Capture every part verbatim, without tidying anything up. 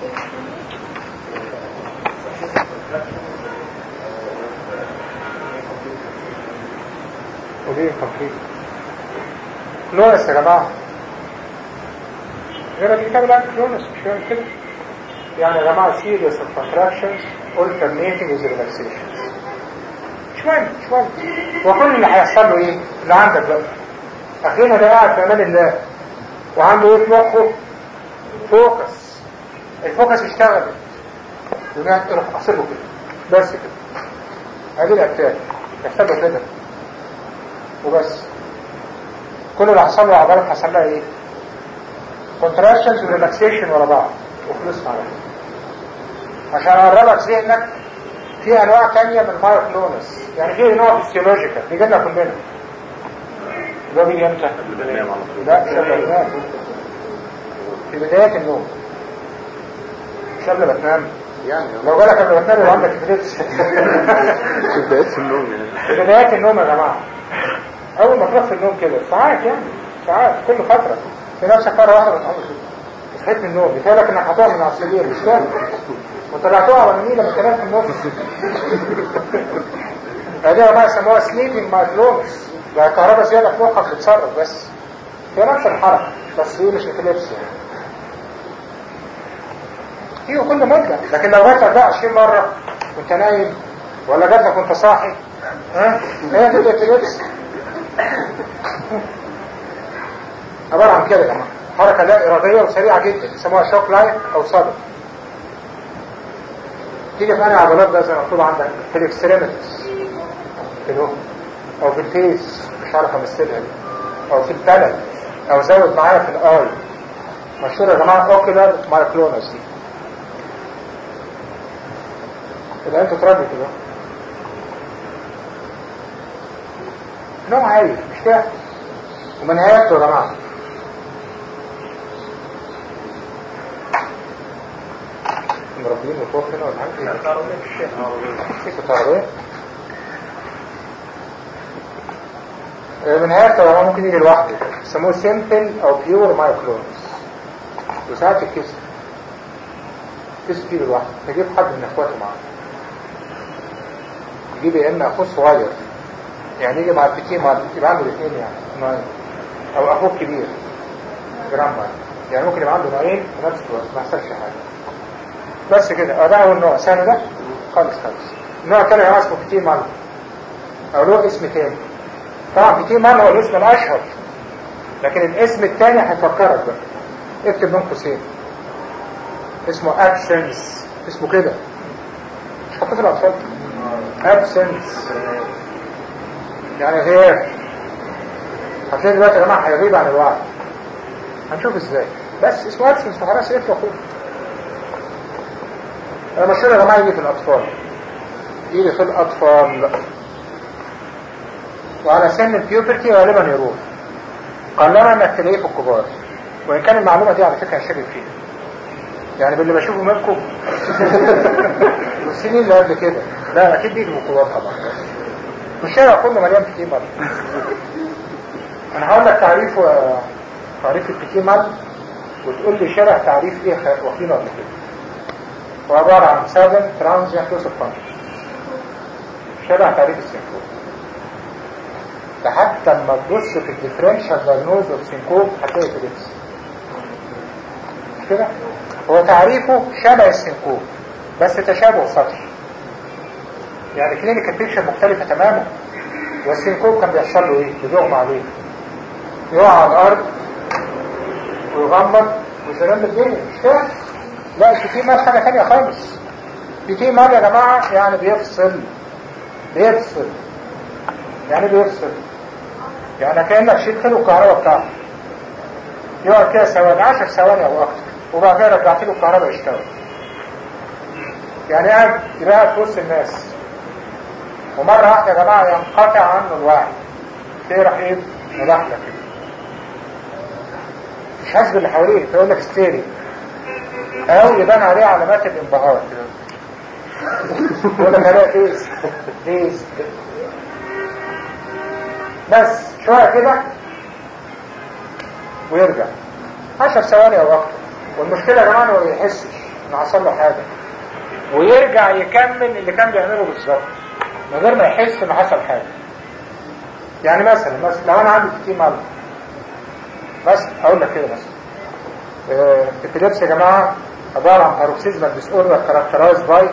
ودي كومبليت كلونس يا جماعة غير الكتاب الآن كلونس مش فاهم كده يعني يا جماعة series of contractions alternating with relaxations مش مهم مش مهم وكل اللي هيحصل له ايه اللي عندك بقى اخينا ده قاعد في امان الله وعنده ايه في مخه فوكس الفوكس اشتغل يبقى تروح احسبه كده بس كده هذه الاتاك يحسبه كده وبس كل اللي حصل له عضلات حصل لها ايه contractions و relaxation ورا بعض وخلصنا على كده عشان اقربك ذهنك في انواع تانية من المايوكلونس يعني في نوع فيسيولوجيكال بيجي لنا كلنا ده بيجي امتى؟ لا مش قبل ما تنام في بداية النوم مش قبل ما تنام يعني لو جالك قبل ما تنام يبقى عندك ابليبس في بداية النوم يعني في بداية النوم يا جماعة اول ما تروح في النوم كده ساعات يعني ساعات كل فترة في نفسك مرة واحدة بتعمل كده صحيت من النوم بيتهيألك انك هتقع من على السرير مش فاهم وطلعتوها على النيل لما تنام في النص هذه ما يسموها سليبنج مايكلونس ده الكهرباء زيادة في مخك بتتصرف بس هي نفس الحركة بس هي مش ابيليبسي يعني هي كل مدة لكن لو جاتلك بقى عشرين مرة وانت نايم ولا جاتلك وانت صاحي ها هي دي ابيليبسي عبارة عن كده يا جماعة حركة لا إرادية وسريعة جدا يسموها شوك لايك أو صدر تيجي في أنهي عضلات بقى زي ما مكتوب عندك في الاكستريميتيز في الهوم أو في الفيس مش عارف أمثلها دي أو في البلد أو زود معايا في الآي مشهورة يا جماعة أوكيلار مايكلونس دي يبقى أنتوا تراجعوا كده نوع عايز مش كده ومن نهايته يا جماعة مربيين وفوق هنا ولا حاجة ايه؟ كتاربية من نهايته يا جماعة ممكن يجي لوحده يسموه سيمبل أو بيور مايكلونس وساعات الكسر كسر يجي لوحده تجيب حد من اخواته معاه يجيب يا اما اخوه صغير يعني يجي مع البتين مع يبقى عنده الاثنين يعني ناين او اخوه كبير جرام ماين يعني ممكن يبقى عنده ناين في نفس الوقت ما يحصلش حاجه بس كده ده اول نوع ثاني ده خالص خالص النوع الثاني هو اسمه بتين مان او له اسم تاني طبعا بتين مان هو الاسم الاشهر لكن الاسم الثاني هيفكرك بقى اكتب بين قوسين اسمه ابسنس اسمه كده مش حطيت الاطفال ابسنس يعني غير هتلاقي دلوقتي يا جماعه هيغيب عن الوعي هنشوف ازاي بس اسمه ابسنس وخلاص ايه اخوه انا مشهور يا جماعه يجي في الاطفال يجي في الاطفال وعلى سن البيوبرتي غالبا يروح قلما انك تلاقيه في الكبار وان كان المعلومه دي على فكره هشبه فيها يعني باللي بشوفه منكم والسنين اللي قبل كده لا اكيد بيجي في الكبار طبعا والشارع كله مليان بتيمال انا هقول لك تعريف و... تعريف البتيمال وتقول لي شارع تعريف ايه واخدينه قبل كده وعبارة عن سابن ترانزيانت لوس اوف فانكشن شبه تعريف السينكوب ده حتى لما تبص في الديفرنشال دايجنوز اوف سينكوب هتلاقي ابيليبسي مش كده؟ هو تعريفه شبه السينكوب بس تشابه سطحي يعني كلينيكال بيكشر مختلفة تماما والسينكوب كان بيحصل له ايه؟ بيغمى عليه يقع على الارض ويغمض ويسلم الدنيا مش كده؟ لا البتيمال حاجة تانية خالص البتيمال يا جماعة يعني بيفصل بيفصل يعني بيفصل يعني كأنك شلت له الكهرباء بتاعته يقعد كده ثواني عشر ثواني او اكتر وبعد كده رجعت له الكهرباء يشتغل يعني قاعد يبقى في وسط الناس ومرة واحدة يا جماعة ينقطع عنه الوعي تلاقيه راح ايه مدحلة كده مش حاسس باللي حواليه فيقول لك ستيري او يبان عليه علامات الانبهار يقول لك عليها فيز فيز بس شوية كده ويرجع عشر ثواني او اكتر والمشكلة يا جماعة انه ما بيحسش انه حصل له حاجه ويرجع يكمل اللي كان بيعمله بالظبط من غير ما يحس انه حصل حاجه. يعني مثلا مثلا لو انا عندي كتير مرض بس اقول لك كده مثلا الابيليبسي يا جماعه عباره عن paroxysmal disorder characterized by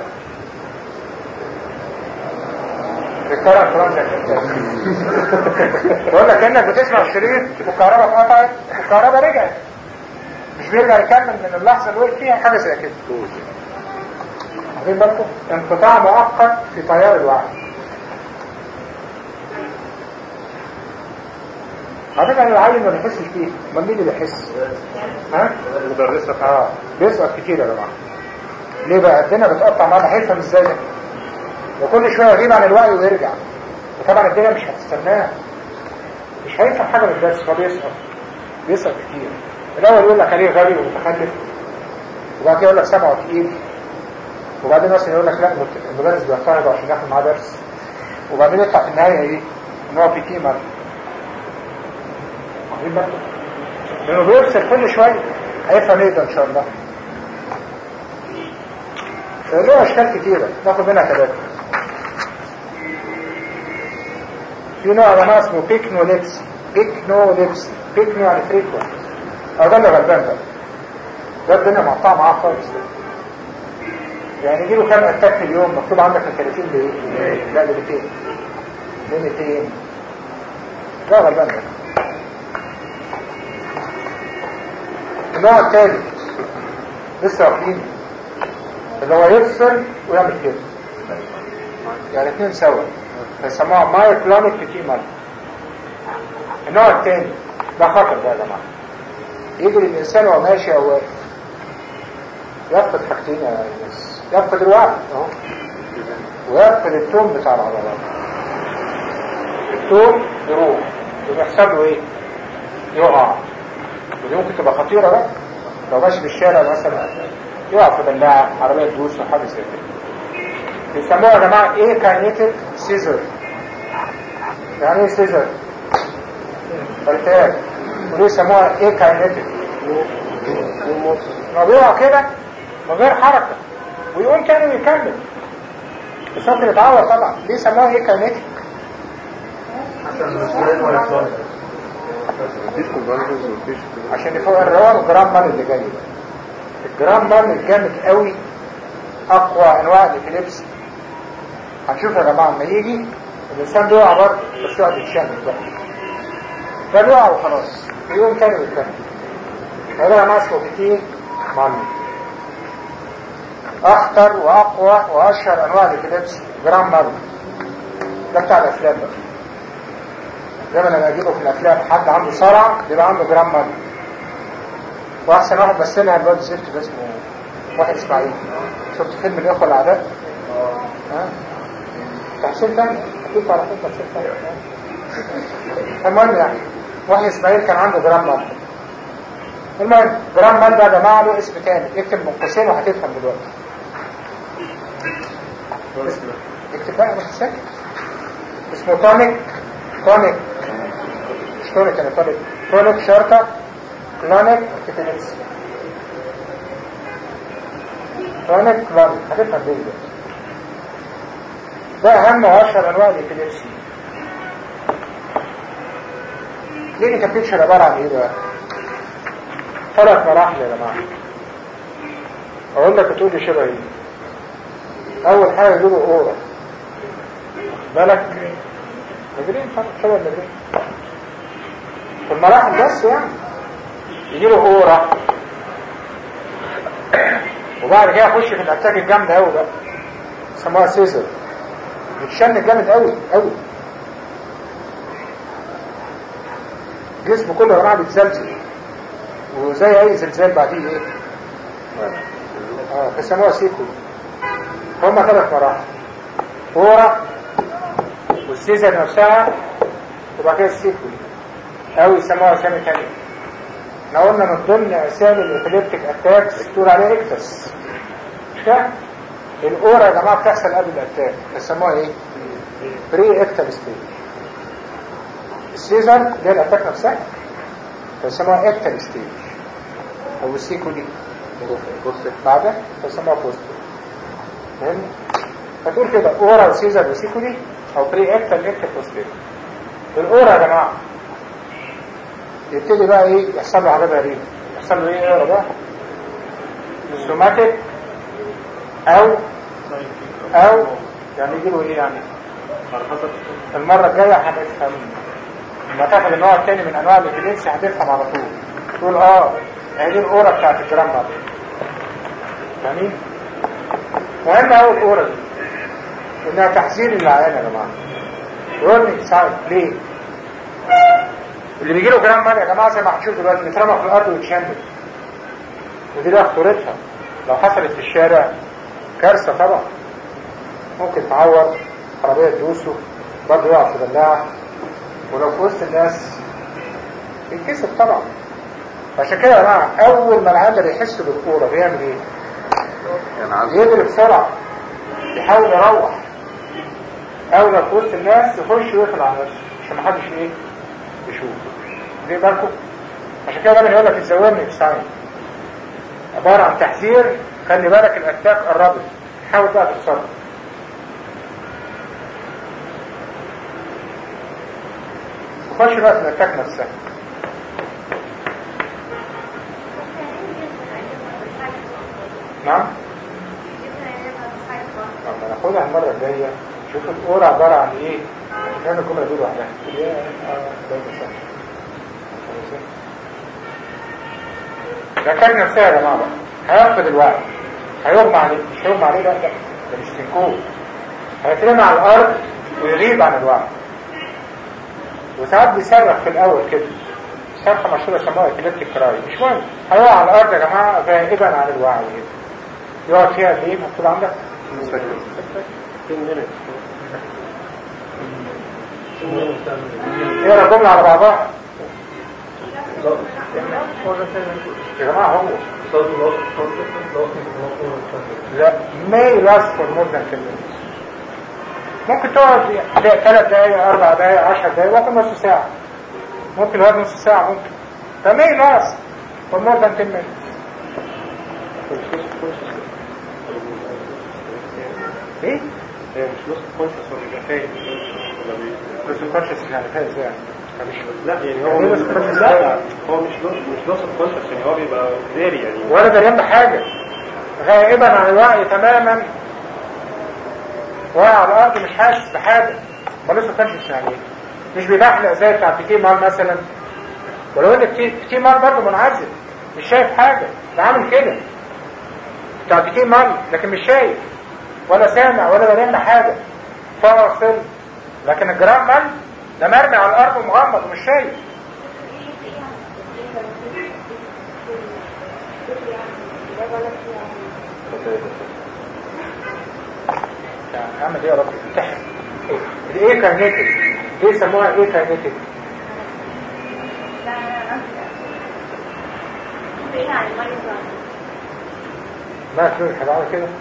recurrent transient attack. بقول لك انك بتسمع الشريط والكهرباء اتقطعت والكهرباء رجعت، مش بيرجع يكمل من اللحظه اللي وقف فيها حاجه زي كده. واخدين بالكم؟ انقطاع مؤقت في تيار الوعي. على فكره العيل ما بيحسش بيه، امال مين اللي بيحس؟ ها؟ المدرسه اه بيسقط كتير يا جماعه. ليه بقى؟ الدنيا بتقطع معاه، هيفهم ازاي ده؟ وكل شويه يغيب عن الوعي ويرجع، وطبعا الدنيا مش هتستناه، مش هيفهم حاجه من الدرس فبيسقط بيسقط كتير. الاول يقول لك عليه غبي ومتخلف، وبعد كده يقول لك سمعه تقيل، وبعدين مثلا يقول لك لا المدرس بيعترض عشان ياخد معاه درس، وبعدين يطلع في النهايه ايه؟ ان هو بيتي مرض. واخدين بالكم؟ لانه بيفصل كل شويه، هيفهم ايه ده ان شاء الله. له اشكال كتيره ناخد منها ثلاثه. في نوع يا جماعه اسمه بيكنوليبسي. بيكنوليبسي بيكنو يعني فريكوانت، او ده اللي غلبان بقى، ده الدنيا مقطعه معاه خالص ده. يعني يجيله كام اتاك في اليوم؟ مكتوب عندك من ثلاثين لايه؟ لا ل مئتين ل مئتين. ده غلبان ده. النوع الثالث لسه واخدينه، اللي هو يفصل ويعمل كده، يعني اثنين سوا، فيسموها مايكلونيك بتيمال. النوع الثاني ده خطر بقى يا جماعه. يجي الانسان وهو ماشي او واقف يفقد حاجتين يا ناس، يفقد الوعي اهو، ويفقد التون بتاع العضلات. التون يروح، وبيحصل له ايه؟ يقع. ودي ممكن تبقى خطيره بقى لو ماشي في الشارع مثلا، يقع في بلاعه، عربيه تدوس وحاجه زي كده. بيسموها يا جماعه ايه؟ كاينيتيك سيزر. يعني ايه سيزر؟ فلتات. وليه يسموها ايه كاينيتيك؟ ما بيقع كده من غير حركه ويقوم تاني ويكمل، بس ممكن يتعور طبعا. ليه يسموها ايه كاينيتيك؟ عشان يفوق الروان والجرام مان اللي جاي ده. الجرام مان الجامد قوي اقوى انواع الابيليبسي. هنشوف يا جماعه لما يجي الانسان بيقع برضه، بس يقعد يتشنج بقى، ده بيقع وخلاص يقوم تاني ويكمل. هذا يا جماعه اسمه بتين مان. اخطر واقوى واشهر انواع الابيليبسي جرام مان، ده بتاع الافلام بقى. دايما لما اجيبه في الافلام حد عنده صرع بيبقى عنده جرام مان. واحسن واحد مثلها الواد زفت ده اسمه واحد اسماعيل. شفت فيلم الاخوه الاعداء؟ ها؟ تحسين تاني اكيد تعرفين تحسين تاني. المهم يعني واحد اسماعيل كان عنده جرام مان. المهم جرام مان ده يا جماعه له اسم تاني، اكتب من قوسين وهتفهم دلوقتي. اكتب بقى مش ساكت. اسمه تونيك تونيك مش تونيك انا تونيك تونيك شرطه كلونيك ابيليبسي. كلونيك كلونيك هتفهم ليه ده. ده اهم واشهر انواع الابيليبسي. كلينيكال بيكتشر عباره عن ايه بقى؟ ثلاث مراحل يا جماعه. اقول لك تقول لي شبه ايه. اول حاجه يجيبوا اورا، بالك مجرين شبه المجرين في المراحل بس، يعني يجيله اورا، وبعد كده يخش في الاتاك الجامد قوي بقى يسموها سيزر، يتشن جامد قوي قوي، جسمه كله يا جماعه بيتزلزل، وزي اي زلزال بعديه ايه؟ اه بيسموها سيكول. هما ثلاث مراحل، اورا والسيزر نفسها، وبعد كده السيكول او يسموها اسامي ثانيه. احنا قلنا من ضمن اسامي الابيليبتيك اتاكس تقول عليه اكتس، مش كده؟ الاورا يا جماعه بتحصل قبل الاتاك، بيسموها ايه؟ بري اكتال ستيج. السيزر اللي هي الاتاك نفسها بيسموها اكتال ستيج، او السيكولي بعدها تسمى بوست. فاهمني؟ فتقول كده اورا وسيزر وسيكولي او بري اكتر اكتر بوستير. الاورا يا جماعه يبتدي بقى ايه يحصل له حاجات غريبه. يحصل له ايه اورا بقى؟ سوماتيك او او يعني يجيبوا ايه يعني المره الجايه هنفهم. لما تاخد النوع الثاني من انواع الابيليبسي هتفهم على طول. تقول اه هي دي الاورا بتاعت الجرام مارك. فاهمين؟ مهم قوي الاورا دي انها تحذير للعيان يا جماعه. رولينج سايد ليه؟ اللي بيجي له جرام مارك يا جماعه زي ما هنشوف دلوقتي بيترمى في الارض ويتشمل. ودي لها خطورتها. لو حصلت في الشارع كارثه طبعا. ممكن تعور، عربيه تدوسه، برضه يقع في بلاعه، ولو في وسط الناس يتكسب طبعا. عشان كده يا جماعه اول ما العيال بيحس بالكوره بيعمل ايه؟ يجري بسرعه يحاول يروح، او لو في وسط الناس يخش ويقفل على نفسه عشان ما حدش ايه يشوف. ليه بالكم؟ عشان كده دايما يقول لك الزوامل ساين عباره عن تحذير. خلي بالك الاتاك قربت، حاول بقى تتصرف. وخش بقى في الاتاك نفسها. نعم؟ لما ناخدها المرة الجاية شوف الأورا عبارة عن ايه؟ كان الجملة دول واحدة ايه؟ اه ده كان نفسها يا جماعة بقى هيرفض الوعي، هيغمى عليه. مش هيغمى عليه لا ده ده مش تنكوه، هيترمى على الأرض ويغيب عن الوعي. وساعات بيصرخ في الأول كده صرخة مشهورة سموها ابيليبتيك كراي. مش مهم، هيقع على الأرض يا جماعة غائبا عن الوعي. يقعد فيها قد ايه مكتوب عندك؟ اقرا الجملة على بعضها يا جماعة. هو لا may last for more than ten minutes. ممكن تقعد ثلاث دقايق اربع دقايق عشر دقايق ممكن نص ساعة، ممكن لغاية نص ساعة ممكن. ف may last for more than ten minutes. ايه؟ هي مش نص كونشس ولا بيبقى فاهم ولا نص كونشس يعني فاهم ازاي؟ لا يعني هو مش لا هو مش نص مش نص كونشس يعني هو بيبقى داري يعني ولا دريان بحاجة، غائبا عن الوعي تماما، واقع على الارض مش حاسس بحاجة. ما نص كونشس يعني ايه؟ مش بيبحلق زي بتاع بيتي مال مثلا، ولو ان بيتي مال برضه منعزل مش شايف حاجة، ده عامل كده بتاع بيتي مال لكن مش شايف ولا سامع ولا دريان بحاجة، فاصل. لكن الجرام مال ده مرمي على الارض ومغمض ومش شايف. يعني اعمل ايه يا رب؟ امتحن الايه كاينيتيك. ليه سموها ايه كاينيتيك؟ ما تقول حاجه على كده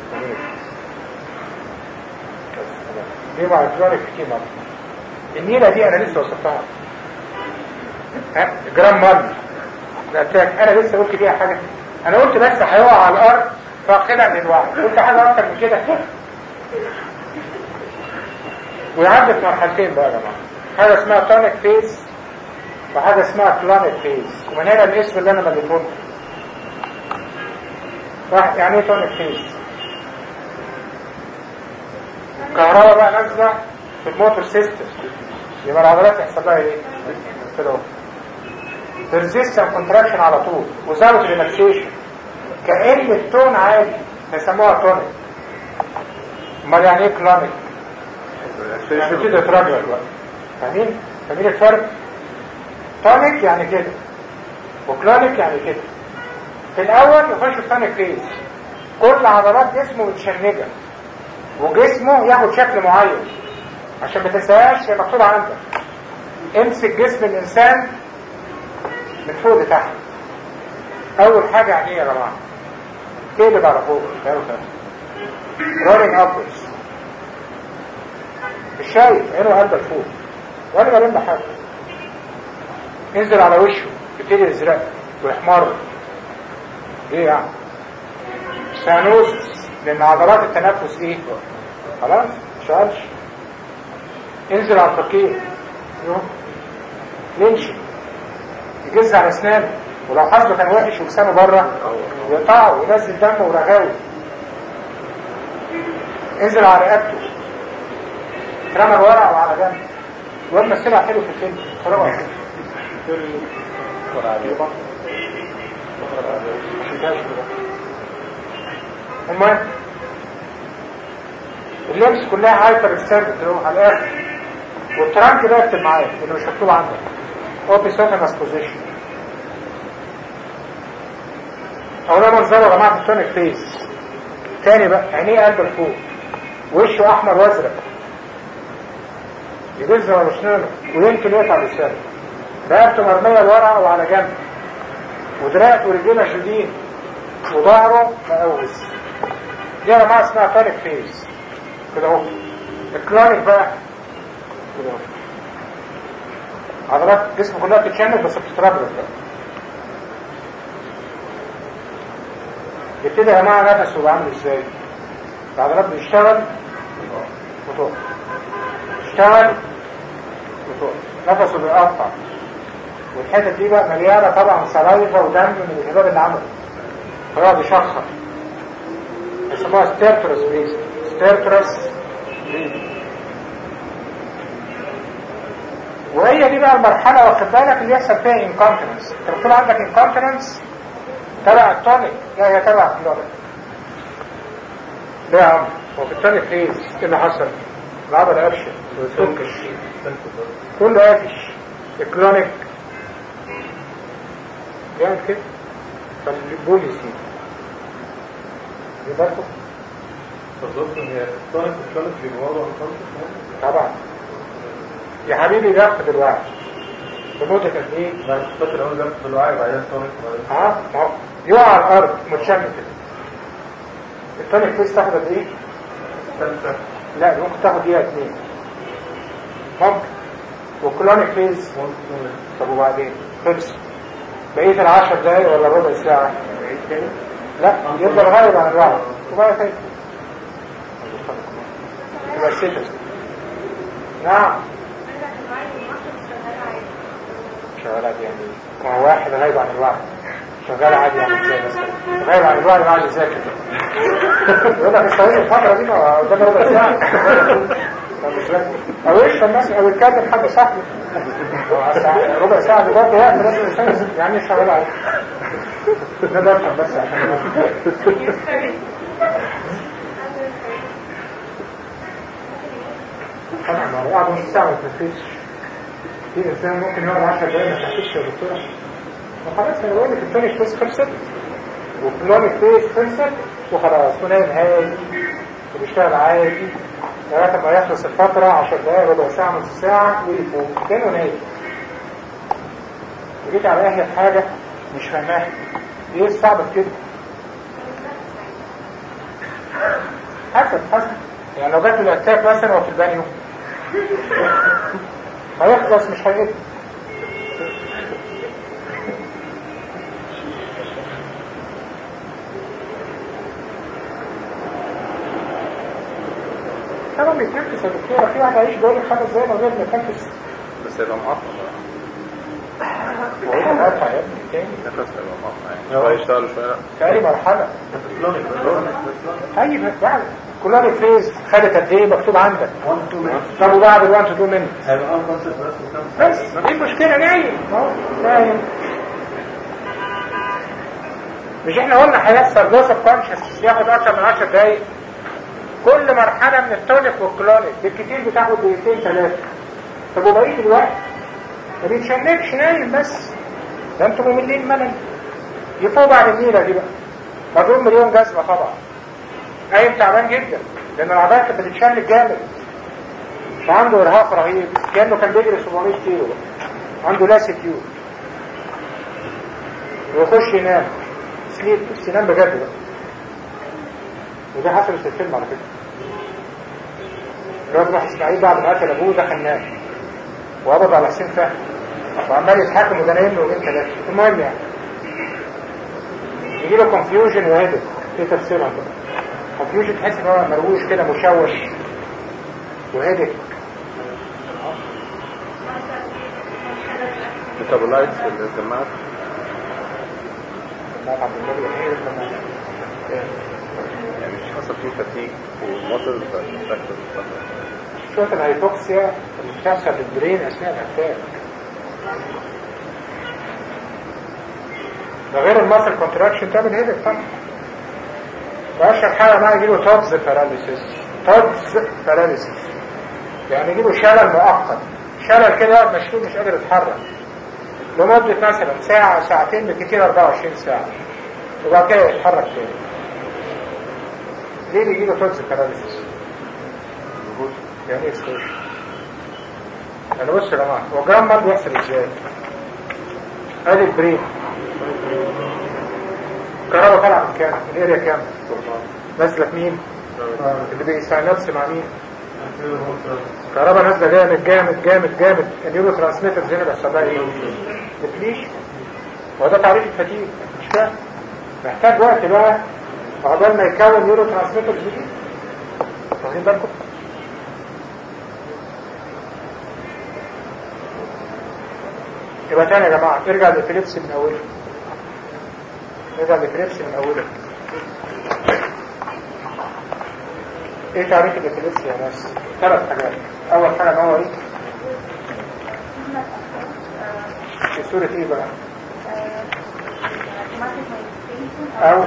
دي مع الجواري في كيما. النيلة دي انا لسه وصفتها جرام مال الاتاك. انا لسه قلت فيها حاجة؟ انا قلت بس هيقع على الارض فاقدا للوعي. قلت حاجة اكتر من كده؟ ويعدي في مرحلتين بقى يا جماعة، حاجة اسمها تونيك فيز وحاجة اسمها كلونيك فيز. ومن هنا الاسم اللي انا مليتهولكم. واحد يعني ايه تونيك فيز؟ كهرباء بقى نازله في الموتور سيستم، يبقى العضلات يحصل لها ايه؟ كده اهو ريزيستنس كونتراكشن على طول وزاويه ريلاكسيشن كأن التون عادي فيسموها تونيك. امال يعني ايه كلونيك؟ يعني كده تراجع بقى. فاهمين؟ فاهمين الفرق؟ تونيك يعني كده وكلونيك يعني كده. في الاول يخش في تونيك فيز، كل عضلات جسمه متشنجه وجسمه ياخد شكل معين. عشان ما تنساهاش هي مكتوبه عندك. امسك جسم الانسان من فوق لتحت. اول حاجه يعني ايه يا جماعه؟ تقلب على فوق رولينج ابورز. مش شايف عينه قلبه لفوق ولا بلم بحاجه. انزل على وشه يبتدي يزرق ويحمر ايه يعني سانوزس لان عضلات التنفس ايه خلاص مشغلش. انزل على الفقير يمشي يجز على اسنانه، ولو حظه كان وحش ولسانه بره يقطعه وينزل دم ورغاوي. انزل على رقبته اترمى لورا او على جنب واد مثلها حلو في الفيلم اتفرجوا على الفيلم. المهم اللمس كلها هايبر اكستند على الاخر، والترانك ده اكتب معايا اللي مش مكتوب عندك اوبيسوفينس بوزيشن. اولا منظره يا جماعه في التونيك فيس. تاني بقى عينيه قلب لفوق، وشه احمر وازرق، يجز على اسنانه ويمكن يقطع لسانه، رقبته مرميه لورا او على جنب، ودراعه ورجليه شديد، وظهره مقوس. دي يا جماعه اسمها تونيك فيس كده اهو. الكلونيك بقى كده اهو، عضلات الجسم كلها بتتشنج بس بتتربط بقى. يبتدي يا جماعه نفسه يبقى عامل ازاي؟ العضلات بتشتغل وتقف، تشتغل وتقف، نفسه بيقطع، والحته دي بقى مليانه طبعا سلايفا ودم من الهباب اللي عمله، فيقعد يشخر. يسموها ستيرترس بريز، ستيرترس بريز. وهي دي بقى المرحله واخد بالك اللي يحصل فيها انكونتيننس. انت بتقول عندك انكونتيننس تبع التونيك، لا هي تبع الكلونيك. ليه يا عم؟ هو في التونيك فيز ايه اللي حصل؟ العضله قفشه وتفكش كله قافش. الكلونيك بيعمل كده فالبولي يسيب. يبقى بالظبط هي التونيك والكلونيك بيبقوا طبعا يا حبيبي بياخد الوعي بمدة قد ايه؟ لا مش فاكر اول جنب بالوعي بعدين التونيك اه ما هو يقع على الارض متشمل كده. التونيك فيس تاخد قد ايه؟ ثالثة. لا ممكن تاخد دقيقة اتنين ممكن. والكلونيك فيز طب وبعدين خلص بقية العشر دقايق ولا ربع ساعة؟ لا يفضل غايب عن الوعي وبعد كده يبقى السيتس. نعم شغال عادي يعني ما هو واحد غايب عن الوعي شغال عادي يعني ازاي مثلا غايب عن الوعي وعلي ازاي كده يقول لك استوين الفترة دي ما قدام ربع ساعة او يشتم مثلا او يتكلم حد صاحبه ربع ساعة دي برضه وقت لازم يشتغل يعني شغال عادي. ده بفهم بس عشان طبعا ما هو قاعد نص ساعة ما تنفذش. في انسان ممكن يقعد عشر دقايق ما تنفذش يا دكتور. وخلاص انا بقول لك التونيك فيس خلصت والكلونيك فيس خلصت وخلاص ونايم هادي وبيشتغل عادي لغايه ما يخلص الفتره عشر دقايق ربع ساعه نص ساعه ويفوق كانه نايم. وجيت على اهل حاجه مش فاهماها ايه الصعب كده؟ حسب حسب يعني لو جات له الاتاك مثلا وفي البانيو هيخلص مش هيقل. طبعا بيتنفس يا دكتوره. في واحد هيعيش بيقول لك خمس دقايق من غير ما يتنفس بس يبقى مقطع هو ايه مقطع يا ابني تاني؟ نفس يبقى مقطع يعني هو يشتغل شويه تاني مرحله طيب بعد كلها فيز خدت قد ايه مكتوب عندك؟ طب وبعد الوان تدور مني هيبقى اول كونسيبت بس بس ايه المشكله؟ نايم اهو نايم. مش احنا قلنا هيحصل لوس اوف كونشس ياخد اكتر من عشر دقايق؟ كل مرحله من التونيك والكلونيك بالكتير بتاخد دقيقتين ثلاثه. طب وبقيه الوقت ما بيتشنكش نايم بس. ده انتوا مملين ملل. يفوق بعد النيله دي بقى مضروب مليون جزمه طبعا. قايم تعبان جدا لان العضلات كانت بتتشنك جامد فعنده ارهاق رهيب كانه كان بيجري سبعمية كيلو بقى. عنده لاسيتيود ويخش ينام سليب ينام بجد بقى. وده حصل في الفيلم على فكره. الواد راح اسماعيل بعد ما قتل ابوه دخل نام وقبض على حسين فهمي وعمال يتحاكم وده نايم له يومين ثلاثه. المهم يعني يجي له كونفيوجن وهيدك. ايه تفسيرها بقى؟ كونفيوجن تحس ان هو مروش كده مشوش وهيدك. ميتابولايتس والجماعات يعني مش حصل فيه فتيك وموتر فاكتور. شوف الهيبوكسيا اللي بتحصل للبرين اثناء الاتاك، ده غير الماسل كونتراكشن تعمل هيدك طبعا. واشهر حاجه معاه يجيله تابز باراليسيس. تابز باراليسيس يعني يجيله شلل مؤقت، شلل كده مشلول مش قادر يتحرك لمده مثلا ساعه ساعتين بكتير أربعة وعشرين ساعه، وبعد كده يتحرك تاني. ليه بيجيله تابز باراليسيس؟ يعني ايه سكوش؟ انا بص يا جماعه، هو جرام مال بيحصل ازاي؟ ادي البرين كهرباء طالعه من كام؟ من اريا كام؟ نازله مين؟ اللي بيساينابس مع مين؟ كهرباء نازله جامد جامد جامد جامد. النيورو ترانسميترز هنا بيحصل لها ايه؟ ديبليش. هو ده تعريف الفتيج، مش كده؟ محتاج وقت بقى عقبال ما يكون نيورو ترانسميترز دي. واخدين بالكم؟ يبقى تاني يا جماعه ارجع للفليبس من اوله. ارجع للفليبس من اوله. ايه تعريف الفليبس يا ناس؟ ثلاث حاجات. اول حاجه ان هو ايه؟ في صوره ايه بقى؟ او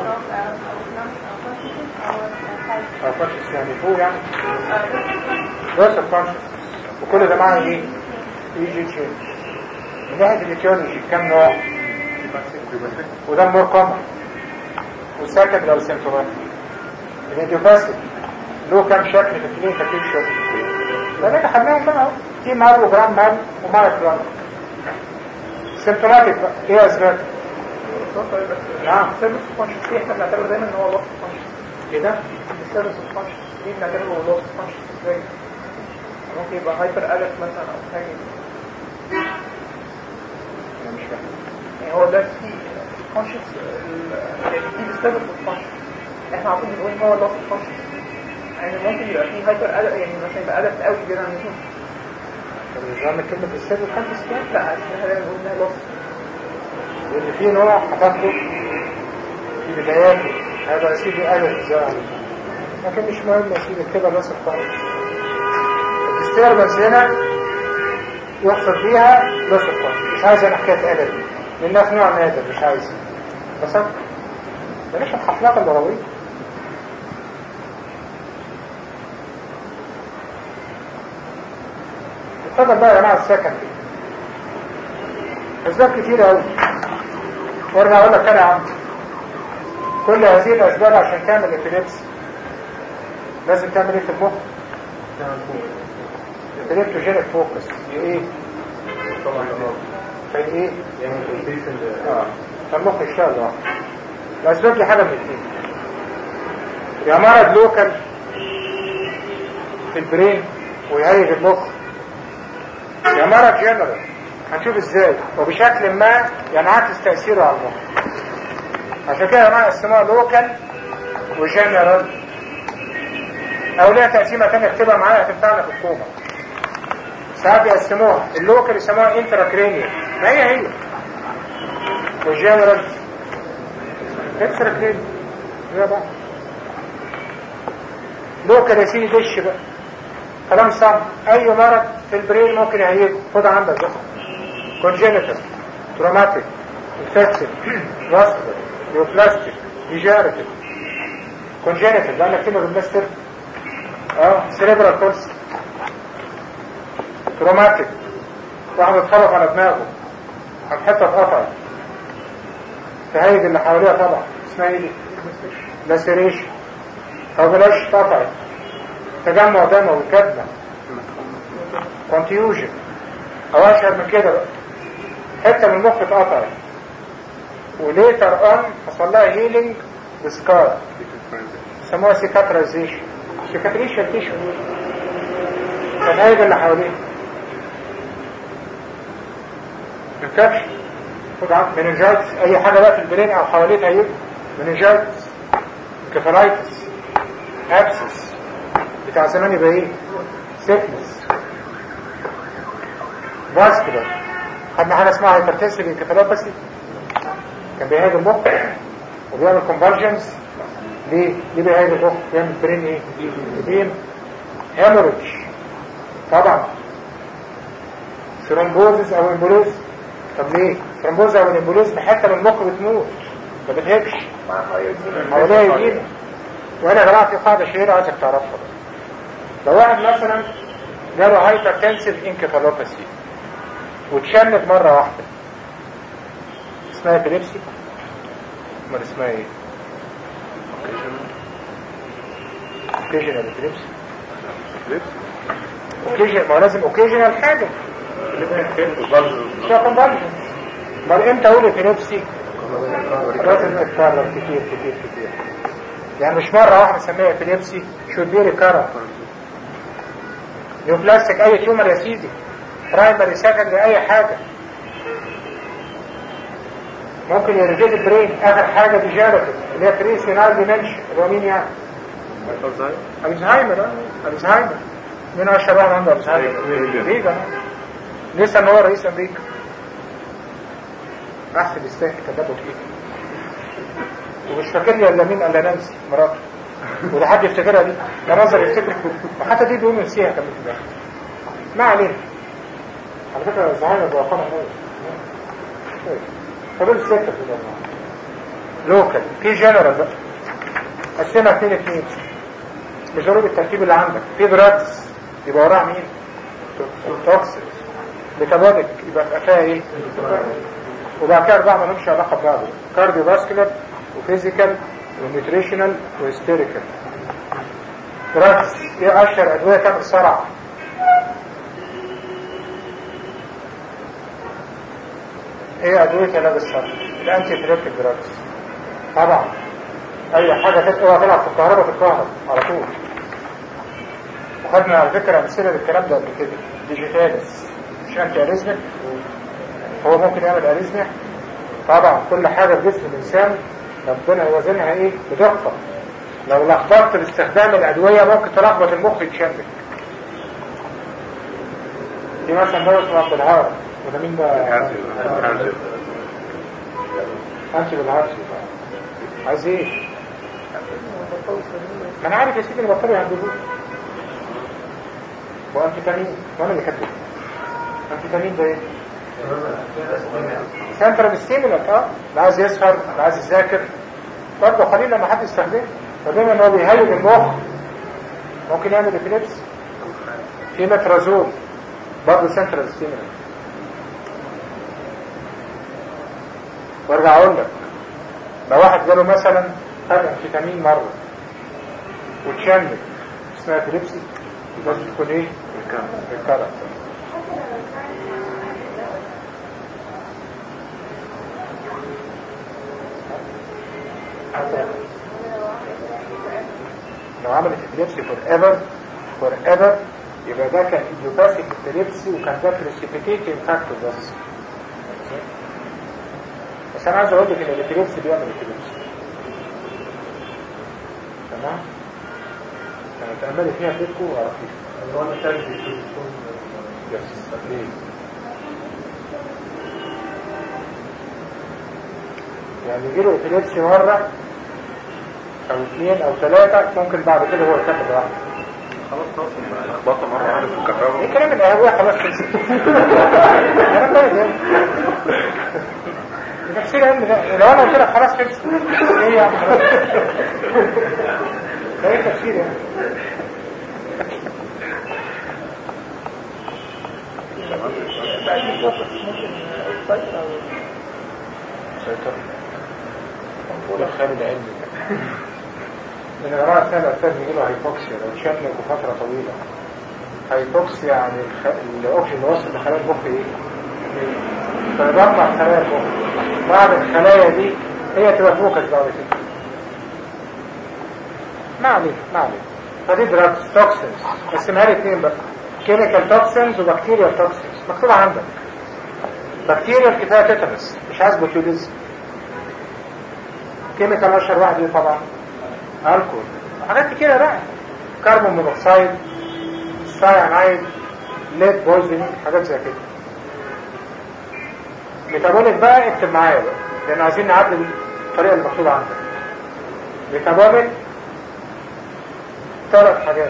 او كونشس يعني فوق يعني بس الكونشس. وكل ده معنى ايه؟ يجي تشينج. من ناحية الاتيولوجي كم نوع؟ وده مور كومن وساكن لو سيمتوماتيك. الانتيوباسيك له كم شكل في الكلينيكال بيكتشر؟ لأنك خدناهم بقى في مال وجرام مال ومال جرام. سيمتوماتيك بقى ايه اسباب؟ نعم سيرفيس فانكشن دي احنا بنعتبر دايما ان هو لوست فانكشن. ايه ده؟ السيرفيس فانكشن دي بنعتبره لوست فانكشن ازاي؟ ممكن يبقى هايبر اليرت مثلا او حاجه. انا مش فاهم. يعني هو ده في كونشس يعني في السيرفيس فانكشن احنا عارفين بنقول ان هو لوست فانكشن. يعني ممكن يبقى في هايبر اليرت يعني مثلا يبقى اليرت قوي كده عن اللزوم. طب مش عامل كلمة السيرفيس فانكشن كده؟ لا احنا دايما بنقول انها لوست. لأن في نوع هتاخده في بداياته هذا يا سيدي ألف زي لكن مش مهم يا سيدي كده بس الفرق. الديستربنس هنا يقصد بيها بس الفرق. مش عايز أنا حكاية ألف لأنها في نوع نادر مش عايز بس بلاش الحفلات اللغوية. اتفضل بقى يا جماعة السكن دي أسباب كتيرة أوي. وارجع اقول لك انا يا عم كل هذه الاسباب عشان تعمل ابيليبسي لازم تعمل ايه في المخ؟ ابيليبتوجينيك فوكس. ايه؟ في ايه؟ اه فالمخ يشتغل لوحده. الاسباب دي حاجه من الاثنين، يا مرض لوكال في البرين ويهيج المخ، يا مرض جنرال هنشوف ازاي وبشكل ما ينعكس تأثيره على المخ. عشان كده يا جماعه اسمها لوكال وجنرال او ليها تقسيمه ثانيه اكتبها معايا هتنفعنا في الكوما. ساعات بيقسموها اللوكال يسموها انتراكرينيال ما هي هي، والجنرال اكستراكرينيال زي بعض. لوكال يا سيدي دش بقى كلام صعب. اي مرض في البرين ممكن يهيجه. خد عندك بقى congenital, traumatic, infected, vascular, neoplastic, degenerative. congenital لأنك كلمة بالمستر اه cerebral palsy. traumatic واحد اتخبط على دماغه عن حتة اتقطعت تهيج اللي حواليها طبعا اسمها ايه دي؟ laceration او بلاش اتقطعت تجمع دموي كدمة contusion او اشهر من كده بقى حته من المخ اتقطعت وليتر ان حصل لها هيلينج بسكار سموها سيكاترايزيشن. سيكاتريشن تيشو الهيجه اللي حواليه انفكشن. خد عندك مننجايتس اي حاجه بقى في البرين او حواليه تهيج مننجايتس، انكفالايتس، ابسس، بتاع زمان يبقى ايه؟ سيكنس، فاسكولار. خدنا حاجه اسمها هايبرتنسيف انكفالوباثي، كان بيهاجم المخ وبيعمل كونفرجنز. ليه؟ ليه بيهاجم المخ؟ بيعمل برين ايه؟ اديم، هيموريدج طبعا، ثرومبوزس او امبوليز. طب ليه؟ ثرومبوز او امبوليز حتى من المخ بتموت ما بتهبش حواليها يجينا. وانا يا جماعه في قاعده شهيره عايزك تعرفها. لو واحد مثلا جاله هايبرتنسيف انكفالوباثي وتشنج مره واحده، اسمها ابيليبسي؟ امال اسمها ايه؟ اوكيجنال ابيليبسي. اوكيجنال، ما لازم اوكيجنال حاجه مش كونفالجن. امال امتى اقول ابيليبسي؟ لازم تتكرر كتير كتير كتير، يعني مش مره واحده نسميها ابيليبسي، شود بي ريكارنت. نيوبلاستيك اي تيومر يا سيدي، برايمري سكندري اي حاجه، ممكن يرجيت البرين. اخر حاجه ديجنراتيف اللي هي بريسينال ديمنشن، اللي هو مين يعني؟ الزهايمر. الزهايمر مين اشهر واحد عنده الزهايمر؟ ريجان، لسه ان هو رئيس امريكا. احسن يستاهل كذابه فيه، ومش فاكر لي الا مين؟ الا نانسي مراته، وده حد يفتكرها دي؟ ده نظر يفتكر، وحتى دي بيقوم ينسيها كمان في الاخر. ما علينا. على فكره الزهايمر بقى فرق قوي. فدول الستة في الجماعة لوكال. في جنرال بقى قسمها اتنين اتنين، مش ضروري الترتيب اللي عندك. في دراجز يبقى وراها مين؟ توكسيك. ميتابوليك يبقى فيها ايه؟ وبعد كده اربعة ما لهمش علاقة ببعض، كارديو فاسكولار وفيزيكال ونيوتريشنال وهيستيريكال. دراجز ايه اشهر ادوية تعمل صرع؟ ايه ادوية علاج الصرع؟ الانتي ابيليبتيك دراجز طبعا. اي حاجة تبقى تلعب في الكهرباء في الكهرباء على طول. وخدنا على فكرة امثلة للكلام ده قبل كده. ديجيتالس مش انتي اريزميك، هو ممكن يعمل اريزميا طبعا. كل حاجة في جسم الانسان ربنا يوازنها ايه؟ بدقة. لو لخبطت باستخدام الادوية ممكن تلخبط المخ يتشنج. دي مثلا دواء اسمه بالهار، وده مين ده؟ انتي بالهار. عايز ايه؟ ما انا عارف يا سيدي اللي بطلوا يعدلوه. وانتيتامين، وانا اللي كاتبه. انتيتامين ده ايه؟ سنترال ستيمولانت. اه اللي عايز يسهر، اللي عايز يذاكر برضه قليل لما حد يستخدمه. فدايما ان هو بيهيج المخ ممكن يعمل ابيليبسي. في مترازول برضه سنترال ستيمولانت. وارجع اقول لك، لو واحد جاله مثلا خد انفيتامين مره وتشنج اسمها ابيليبسي، لازم تكون ايه؟ ريكارنت. لو عملت ابيليبسي فور ايفر فور ايفر يبقى ده كان ايديوباثيك ابيليبسي، وكان ده بريسيبيتيتنج فاكتور بس. بس انا عايز اقول لك ان الابيليبسي بيعمل ابيليبسي تمام. انا تأملي فيها بيتكم وعرفيها. هو انا شايف يس ليه؟ يعني يجيله ابيليبسي مرة او اثنين او ثلاثة، ممكن بعد كده هو يكمل واحد. خلاص خلاص لخبطه مره واحده في الكهرباء. ايه كلام القهوة خلاص خلصت. انا بقى تفسير علمي ده. لو انا قلت لك خلاص خلصت ايه يعني؟ خلاص ده ايه تفسير يعني؟ سيطر ولا خالد علمي من الغراء سنة الأستاذ يجيله هايبوكسيا لو تشنج فترة طويلة. هايبوكسيا يعني الأوكسجين اللي وصل لخلايا المخ ايه؟ فيدمر خلايا المخ. بعد الخلايا دي هي تبقى فوكس بعد كده. ما عليك ما عليك. فدي دراجز توكسينز، قسمها لي اتنين بقى، كيميكال توكسينز وبكتيريال توكسينز. مكتوب عندك بكتيريال كفاية تيتانس، مش عايز بوتيوليزم. كيميكال اشهر واحد ايه طبعا؟ الكول. حاجات كتيره بقى، كربون مونوكسيد، سايانايد، ليد بويزنينج، حاجات زي كده. ميتابوليك بقى اكتب معايا بقى لان عايزين نعدل الطريقه اللي مكتوبه عندك. ميتابوليك ثلاث حاجات.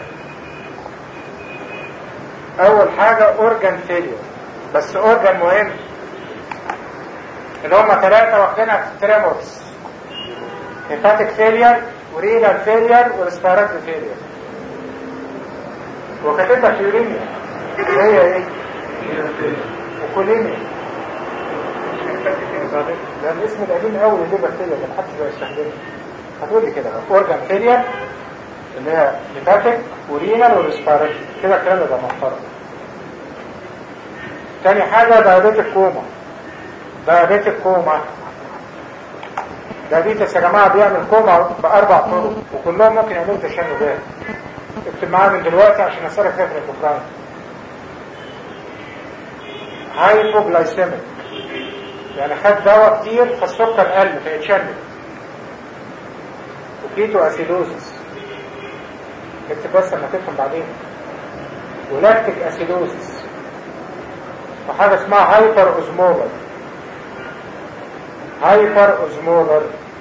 اول حاجه اورجان فيلير، بس اورجان مهم اللي هم ثلاثه واخدينها في التريمورس: هيباتيك فيلير ورينال فيلير وريسبيراتوري فيلير. وكاتبها فيوريميا هي ايه؟ وكوليميا. ده الاسم القديم قوي الليفر فيلير ده محدش بقى يستخدمه. هتقول لي كده اورجان فيلير اللي هي هيباتيك ورينال وريسبيراتوري كده، الكلام ده محترم. تاني حاجه دايابيتيك كوما. دايابيتيك كوما دايابيتس يا جماعه بيعمل كوما باربع طرق وكلهم ممكن يعملوا تشنجات. اكتب معايا من دلوقتي عشان اسالك فيها في البكره. هايبوغلايسيميك يعني خد دواء كتير فالسكر قل فيتشنج. وكيتو اسيدوزس اكتب بس لما تفهم بعدين. ولاكتيك اسيدوزس وحاجه اسمها هايبر اوزمولر. هايبر اوزمولر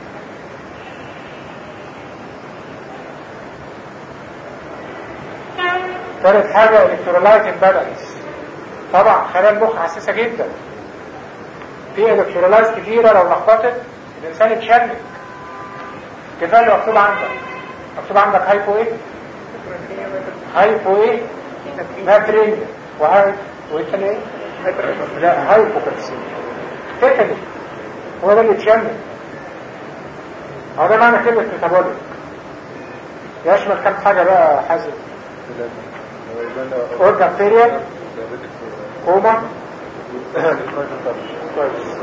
ثالث حاجة الكترولايت امبالانس. طبعا خلايا المخ حساسة جدا، في الكترولايت كتيرة لو لخبطت الانسان يتشنج. كفاية اللي مكتوب عندك، مكتوب عندك هايبو ايه؟ هايبو ايه؟ ناترينيا وهاي وايه تاني ايه؟ لا هايبوكالسيميا. تكني هو ده اللي يتشنج. هو ده معنى كلمة ميتابوليك. يشمل كم حاجة بقى حازم؟ اورجان فيلير، كوما، كويس،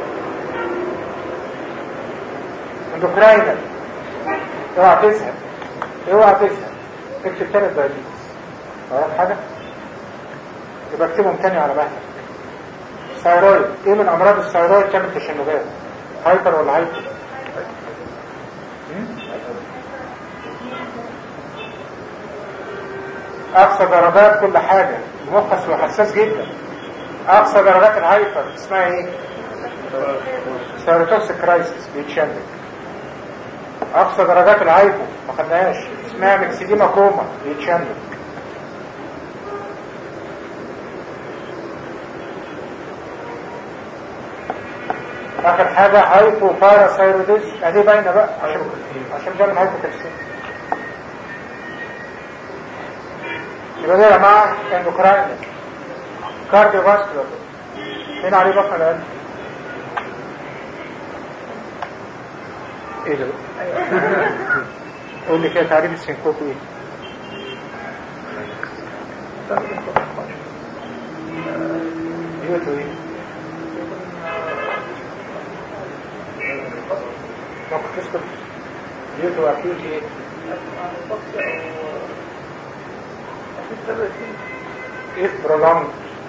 اندوكراينال. اوعى تزهق اوعى تزهق اكتب تاني الدايابيتس. وراك حاجة؟ يبقى اكتبهم تاني على مهلك. ثايرويد، ايه من امراض الثايرويد تعمل تشنجات؟ هايبر ولا هايبر؟ اقصى درجات كل حاجة، المخ حساس جدا. اقصى درجات الهايبر اسمها ايه؟ سيروتوكسيك كرايسيس بيتشنج. اقصى درجات الهايبو ما خدناهاش اسمها ميكسيديما كوما بيتشنج. اخر حاجة هايبو باراثايروديز، ادي باينة بقى عشان عشان بيعمل هايبوكالسيميا. يبقى ده يا جماعه اندوكراين كارديو فاسكولار. هنا عليه بطن القلب. ايه ده؟ قول لي كده تعريف السينكوب ايه؟ ديوتو ايه؟ ممكن تسكت. ديوتو اكيوت ايه؟ ايه برولونج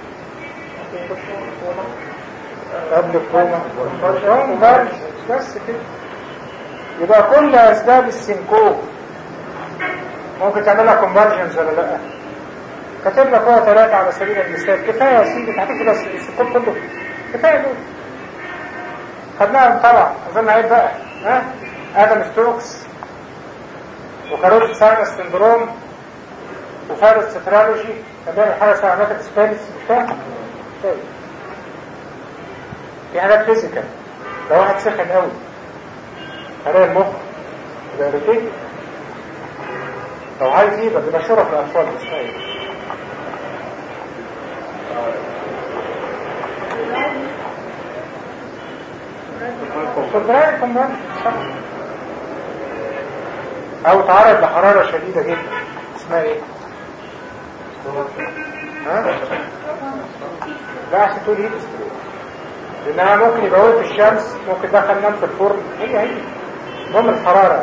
قبل الكوما وبعد بس كده. يبقى كل اسباب السينكوب ممكن تعملها كونفرجنز ولا لا؟ كاتب لك هو ثلاثة على سبيل المثال. كفايه يا سيدي هتكتب بس السينكوب كله كفايه دول خدناهم طبعا. اظن عيب بقى ها ادم ستوكس وكاروت ساينس سندروم وفارس سترالوجي كمان حاجة اسمها ماتك سبيلز. مش فاهم؟ طيب في حاجات فيزيكال. لو واحد سخن قوي خلايا المخ يبقى اريتيت. لو عايز يبقى دي مشهورة في الأطفال اسمها ايه؟ فبراير كمان او تعرض لحرارة شديدة جدا اسمها ايه؟ ها؟ لا عشان تقول هيت ستريس لانها ممكن يبقى وقت الشمس ممكن دخل نام في الفرن. هي هي المهم الحرارة.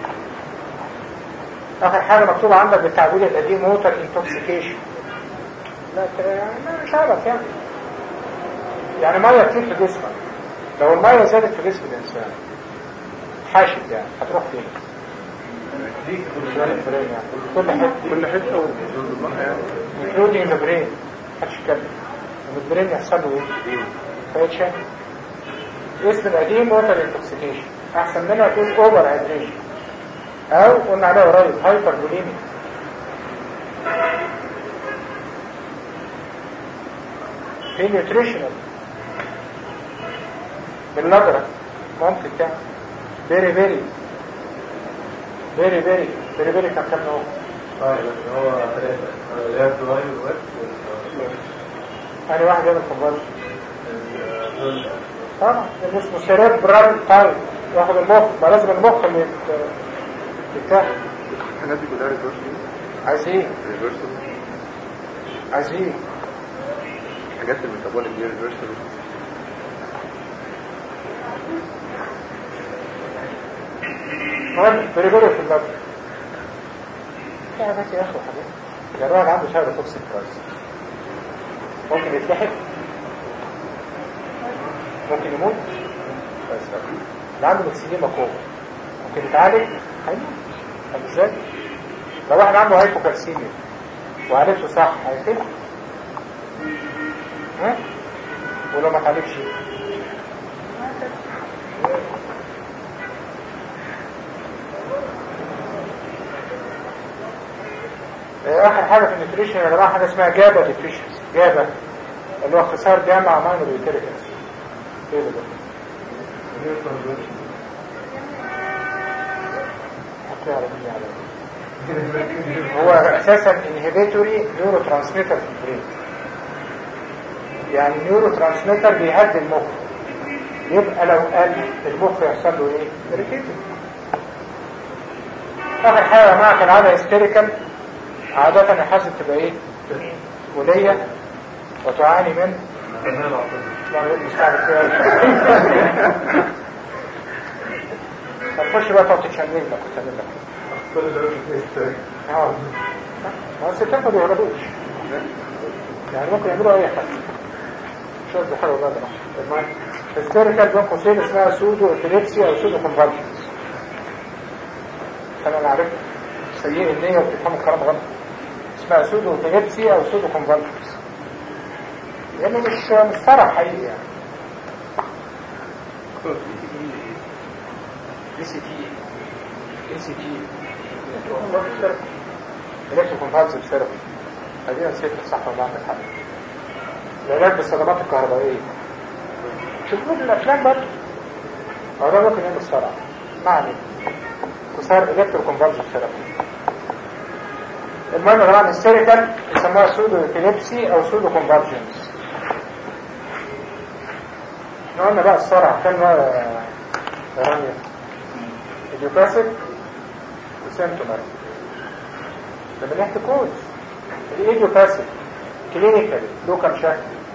اخر حاجة مكتوبة عندك بالتعبير القديم ووتر انتوكسيكيشن. لا يعني مش عارف يعني يعني مية كتير في جسمك. لو المية زادت في جسم الانسان حاشد يعني هتروح فين؟ يعني كل حته كل حته وبنضمها يعني including the brain محدش يتكلم البرين يحصل له ايه؟ فايتشن اسم القديم ووتر انتوكسيكيشن احسن منها تقول اوفر هيدريشن او قلنا عليها قريب هايبر بوليميك في نيوتريشنال بالنظرة ممكن تعمل فيري فيري فيري فيري فيري فيري كم كم نوع؟ اه هو ثلاثة اللي هي الدواي والوقت أنا واحد يعمل كونفرجن طبعا اللي اسمه سيريبرال تايب ياخد المخ ما لازم المخ اللي يتاخد الحاجات دي كلها ريفرس عايز ايه؟ ريفرس عايز ايه؟ حاجات الميتابوليك دي ريفرس مهم بريبيري في اللبن في حاجات يا اخي وحاجات يعني واحد عنده شهر توكسيك كرايس ممكن يتلحق ممكن يموت بس اللي عنده مكسيدين مقوم ممكن يتعالج هيموت طب ازاي؟ لو واحد عنده هايبوكالسيميا وعالجته صح هيخف ها؟ ولو ما تعالجش اخر حاجه في النيوتريشن يا جماعه حاجه اسمها جابا ديفيشنسي جابا اللي هو اختصار جامع امينو بيوتيريك اسيد ايه ده هو اساسا انهبيتوري نيورو ترانسميتر في البرين يعني نيورو ترانسميتر بيهدي المخ يبقى لو قل المخ يحصل له ايه ريكيتنج اخر حاجه يا جماعه كان عاده هيستيريكال عادة الحاسة تبقى ايه ولية وتعاني من لا غير مستعد فيها هتخش بقى تقعد تشنين لك وتشنين لك اه ما الستات ما بيهربوش يعني ممكن يعملوا اي حاجة مش قصدي حاجة ولا ده هيستيريكال بين قوسين اسمها سودو ابيليبسي او سودو كونفالجنس انا عارف سيء النية وبتفهموا الكلام غلط اسمها سودو ابيليبسي او سودو كونفالجنس لانه مش مش فرح حقيقي يعني دي سي تي دي سي تي الكترو كونفالجنس ثيرابي خلينا نسيب الصح ولا عندك حق العلاج بالصدمات الكهربائيه شوفوا الافلام برضه هو ده ممكن يعمل صرع معنى كسار الكترو كونفالجنس ثيرابي المهم طبعا السيريكال يسموها سودو ابيليبسي او سودو كونفالجنس قلنا بقى الصرع كان بقى رانيا اليوباسيك وسيمتوماتيك ده من ناحيه كوز الايديوباسيك كلينيكال له كام شكل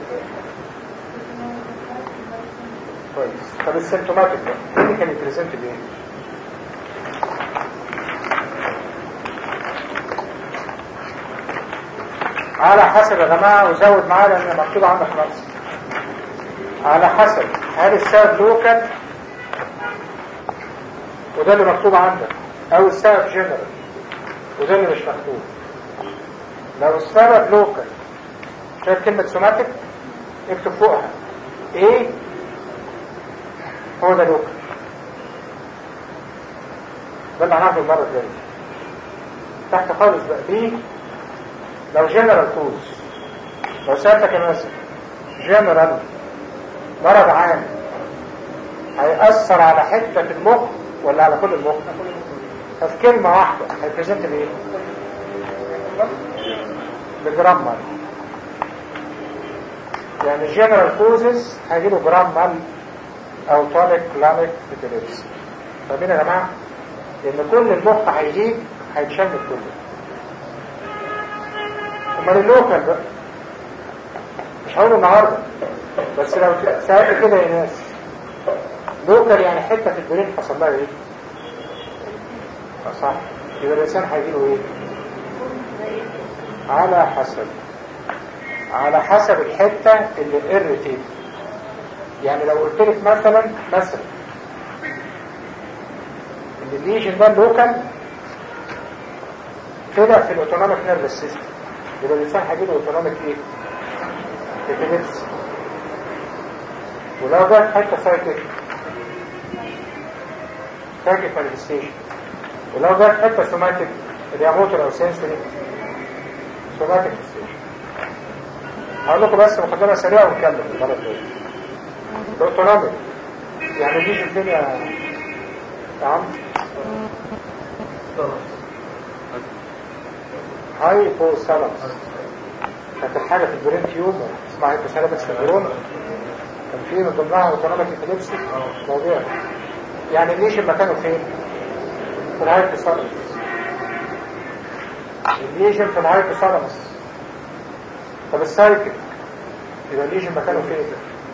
كويس طب السيمتوماتيك ده كلينيكال يبريزنت بايه؟ على حسب يا جماعه وزود معايا لان مكتوب عندك نقص على حسب هل السبب لوكال وده اللي مكتوب عندك او السبب جنرال وده اللي مش مكتوب لو السبب لوكال شايف كلمة سوماتيك اكتب فوقها ايه هو ده لوكال ده اللي هنعرفه المرة الجاية تحت خالص بقى بيه لو جنرال كوز لو سألتك يا ناس جنرال مرض عام هيأثر على حتة في المخ ولا على كل المخ ففي كلمة واحدة هيبريزنت بايه بجرامال يعني جنرال كوزز هيجيله جرامال او تونيك لاميك ابيليبسي فاهمين يا جماعة لان كل المخ هيجيب هيتشمل كله امال اللوكال بقى مش هقوله النهارده بس لو سألت كده يا ناس لوكال يعني حتة في البرين حصل لها ايه صح يبقى الانسان هيجيله ايه على حسب على حسب الحتة اللي irritated يعني لو قلت لك مثلا مثلا ان الليجن ده لوكال كده في الاوتونوميك نيرفس سيستم، يبقى الانسان هيجيله اوتونوميك ايه؟ ابيليبسي. ولو جت حته سايكيك سايكيك مانيفستيشن، ولو جت حته سوماتيك اللي هي موتور او سنسوري سوماتيك مانيفستيشن. هقول لكم بس مقدمه سريعه ونكمل المره الجايه. الاوتونوميك يعني الليجن فين يا عم؟ هايبوثالاموس. كانت الحاجة في البرين تيوم اسمها هايبوثالاموس سندروم، كان في من ضمنها اوتونوميك ابيليبسي موضوع. يعني الليجن مكانه فين؟ في الهايبوثالاموس. الليجن في الهايبوثالاموس. طب السايكل يبقى الليجن مكانه فين؟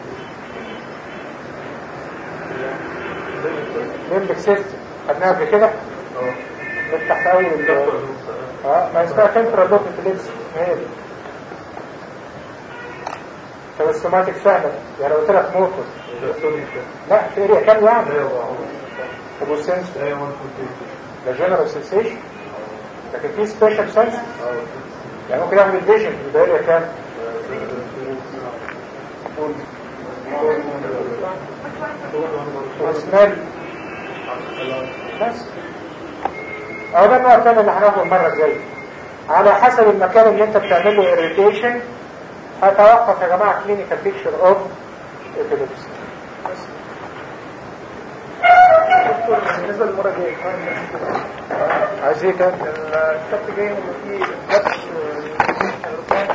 ليمبك سيستم خدناها قبل كده؟ من تحت اول اه ما اسمها تمبرال لوب ابيليبسي. هي دي. طب السوماتيك سهله، يعني لو قلت لك موتور لا في اريا كام يعني؟ طب والسنس ده جنرال سنسيشن، لكن في سبيشال سنس يعني ممكن يعمل الفيجن يبقى اريا كام؟ والسمال بس. اه ده النوع الثاني اللي هناخده المره الجايه. على حسب المكان اللي انت بتعمل له irritation هتوقف يا جماعه كلينيكال بيكتشر اوف ابيليبسي. دكتور بالنسبه للمره الجايه عايز ايه تاني؟ السبت جاي هيبقى فيه